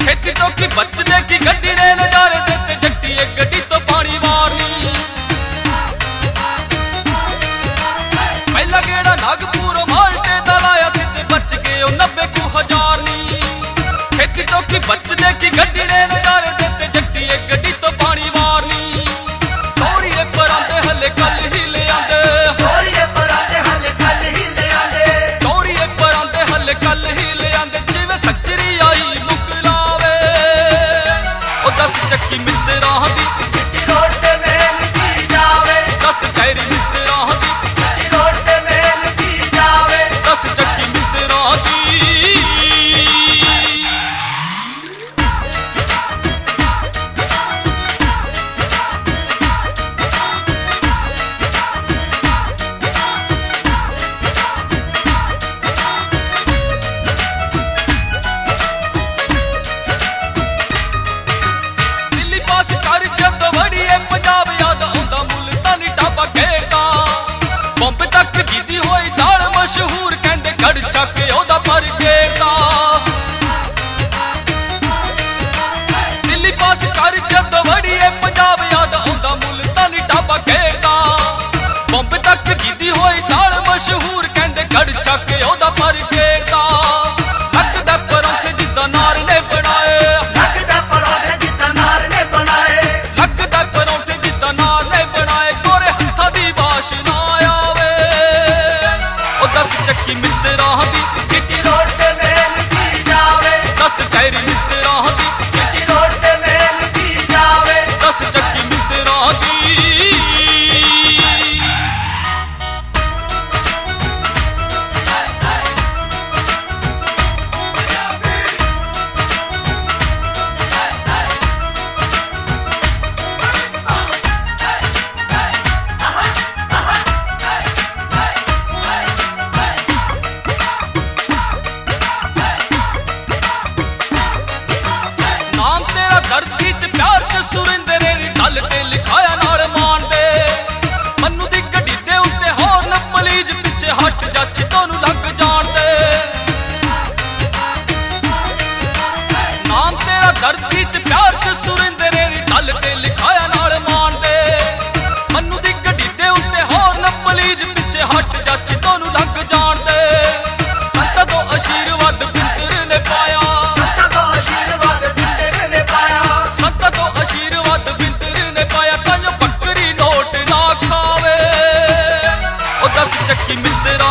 खेती तो की बचने की गड्डी ने नजारे देते जट्टी एक गड्डी तो पानी मारनी पहला गेड़ा नागपुर माल्टे दा लाया सीधे बच गए 90 को हजार नी खेती तो की बचने की गड्डी ने नजारे देते जट्टी एक गड्डी तो पानी मारनी तोड़िए पर आंदे हले कल ही ले आंदे तोड़िए पर आंदे हले कल ही ले आंदे तोड़िए पर आंदे हले कल ही ले आंदे जिवे सच्चरी आई मुकलावे ओ 10 चक्की मित्रा दी चिट्टी रोड ते मेल की जावे 10 टैरी मित्रा दी चिट्टी रोड ते मेल की जावे 10 चक्की मित्रा दी मशहूर कहंदे गढ़ चक ओदा पर गेरदा दिल्ली पास कर जद वड़ीए पंजाब याद आंदा मुल्तानी ढाबा घेरदा बंब तक गिदी होई दाल मशहूर कहंदे गढ़ चक ओदा पर गेरदा लगदा परौंठे जिद्दां नार ने बनाए लगदा परौंठे जिद्दां नार ने बनाए लगदा परौंठे जिद्दां नार ने बनाए गोरे हत्थां दी वाशना आवे ओ 10 चक्की मित्रा दी चिट्टी रोड ते मेल की जावे 10 टैरी मित्रा दी चिट्टी रोड ते मेल की जावे 10 चक्की मित्रा दी धरती च प्यार च सुरिंदे नी गल ते लिखाया नाल मान दे मन्नू दी गड्डी दे उत्ते हॉर्न प्लीज पिछे हट जाची तोनू लग जान दे नाम तेरा धरती च प्यार च सुरिंदे नी गल ते लिखाया नाल मान दे मन्नू दी गड्डी दे उत्ते हॉर्न प्लीज पिछे हट जाची तोनू लग जान दे संत तो आशीर्वाद पिंटर ने पाया आशीर्वाद बिंदर ने पाया कहीं बकरी नोट ना खावे ओ 10 चक्की मित्रा